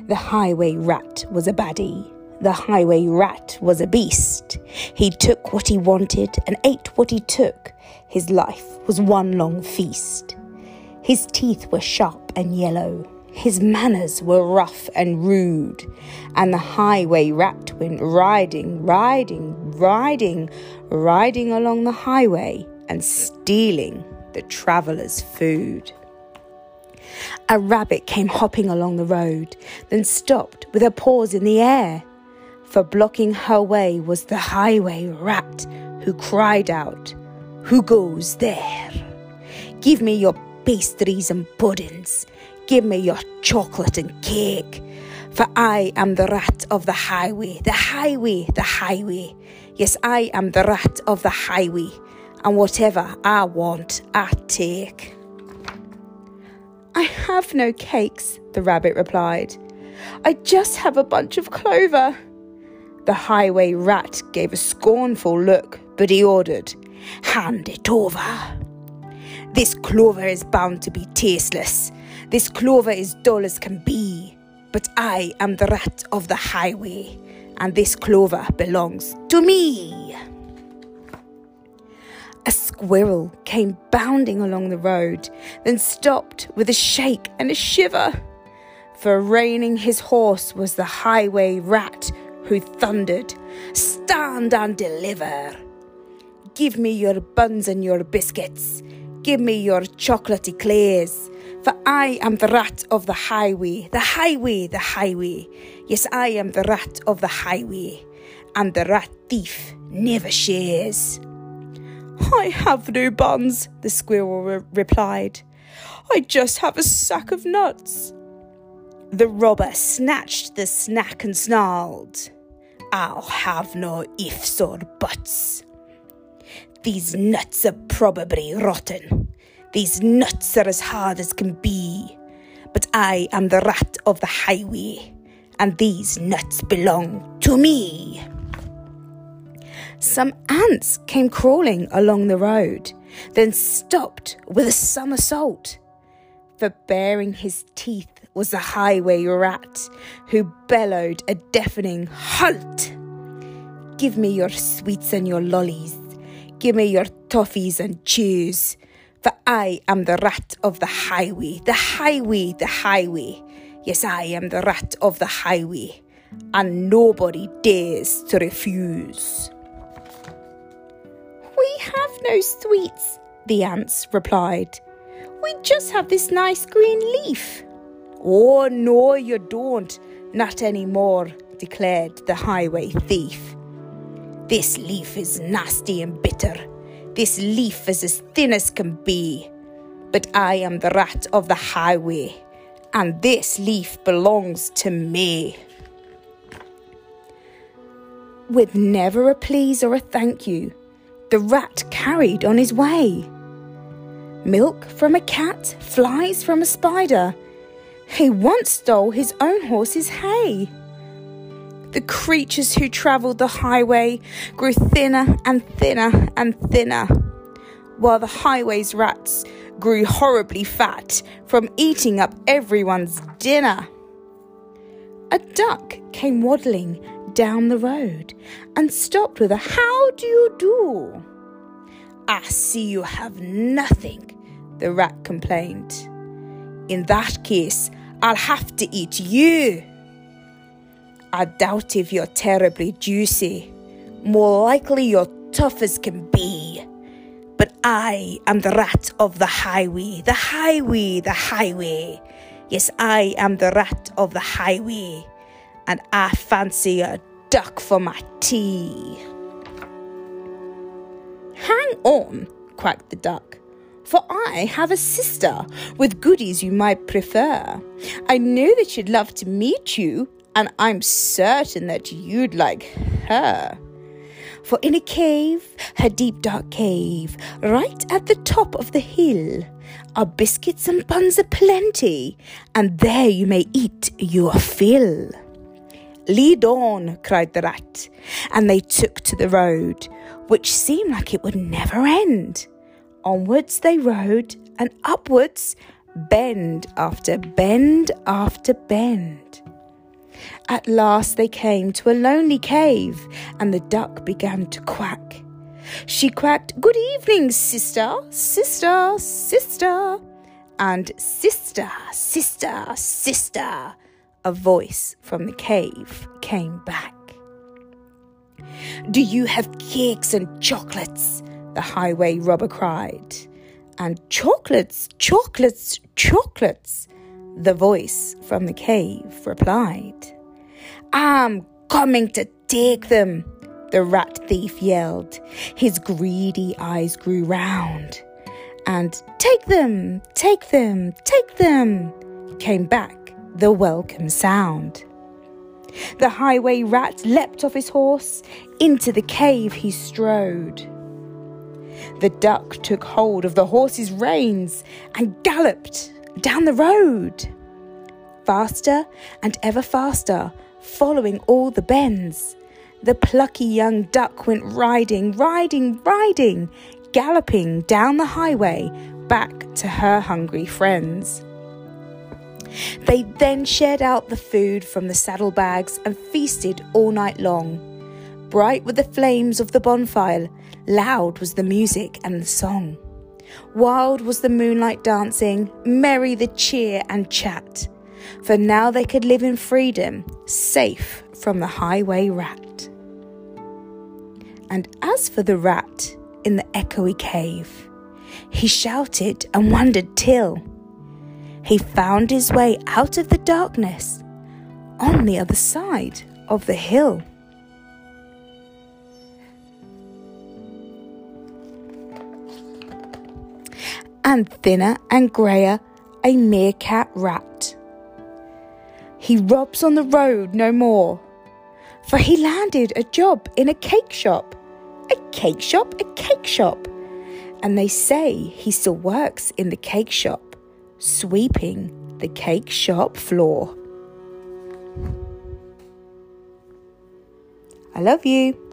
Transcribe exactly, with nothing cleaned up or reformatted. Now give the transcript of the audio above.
The highway rat was a baddie. The highway rat was a beast. He took what he wanted and ate what he took. His life was one long feast. His teeth were sharp and yellow. His manners were rough and rude. And the highway rat went riding, riding, riding, riding along the highway and stealing the travellers' food. A rabbit came hopping along the road, then stopped with her paws in the air. For blocking her way was the highway rat, who cried out, "Who goes there? Give me your pastries and puddings. Give me your chocolate and cake. For I am the rat of the highway, the highway, the highway. Yes, I am the rat of the highway, and whatever I want, I take." "I have no cakes," the rabbit replied. "I just have a bunch of clover." The highway rat gave a scornful look, but he ordered, "Hand it over." "This clover is bound to be tasteless. This clover is dull as can be. But I am the rat of the highway, and this clover belongs to me." A squirrel came bounding along the road, then stopped with a shake and a shiver. For reining his horse was the highway rat, who thundered, "Stand and deliver! Give me your buns and your biscuits. Give me your chocolate eclairs. For I am the rat of the highway, the highway, the highway. Yes, I am the rat of the highway, and the rat thief never shares." "I have no buns," the squirrel re- replied. "I just have a sack of nuts." The robber snatched the snack and snarled, "I'll have no ifs or buts. These nuts are probably rotten. These nuts are as hard as can be. But I am the rat of the highway, and these nuts belong to me." Some ants came crawling along the road, then stopped with a somersault. For baring his teeth was the highway rat, who bellowed a deafening "Halt! Give me your sweets and your lollies. Give me your toffees and chews. For I am the rat of the highway, the highway, the highway. Yes, I am the rat of the highway, and nobody dares to refuse." "We have no sweets," the ants replied. "We just have this nice green leaf." "Oh, no, you don't. Not anymore," declared the highway thief. "This leaf is nasty and bitter. This leaf is as thin as can be. But I am the rat of the highway, and this leaf belongs to me." With never a please or a thank you, the rat carried on his way. Milk from a cat, flies from a spider. He once stole his own horse's hay. The creatures who travelled the highway grew thinner and thinner and thinner, while the highway's rats grew horribly fat from eating up everyone's dinner. A duck came waddling down the road and stopped with a "How do you do?" "I see you have nothing," the rat complained. "In that case, I'll have to eat you. I doubt if you're terribly juicy. More likely you're tough as can be. But I am the rat of the highway, the highway, the highway. Yes, I am the rat of the highway, and I fancy a duck for my tea." "Hang on," quacked the duck, "for I have a sister with goodies you might prefer. I know that she'd love to meet you, and I'm certain that you'd like her. For in a cave, her deep dark cave, right at the top of the hill, are biscuits and buns aplenty, and there you may eat your fill." "Lead on," cried the rat, and they took to the road, which seemed like it would never end. Onwards they rode, and upwards, bend after bend after bend. At last they came to a lonely cave, and the duck began to quack. She quacked, "Good evening, sister, sister, sister." And sister, sister, sister, a voice from the cave came back. "Do you have cakes and chocolates?" the highway robber cried. And chocolates, chocolates, chocolates, the voice from the cave replied. "I'm coming to take them," the rat thief yelled. His greedy eyes grew round. And "Take them, take them, take them," came back the welcome sound. The highway rat leapt off his horse. Into the cave he strode. The duck took hold of the horse's reins and galloped down the road. Faster and ever faster, following all the bends, the plucky young duck went riding, riding, riding, galloping down the highway back to her hungry friends. They then shared out the food from the saddlebags and feasted all night long. Bright were the flames of the bonfire, loud was the music and the song. Wild was the moonlight dancing, merry the cheer and chat. For now they could live in freedom, safe from the highway rat. And as for the rat in the echoey cave, he shouted and wondered till he found his way out of the darkness on the other side of the hill. And thinner and greyer, a meerkat rat. He robs on the road no more, for he landed a job in a cake shop. A cake shop, a cake shop. And they say he still works in the cake shop, sweeping the cake shop floor. I love you.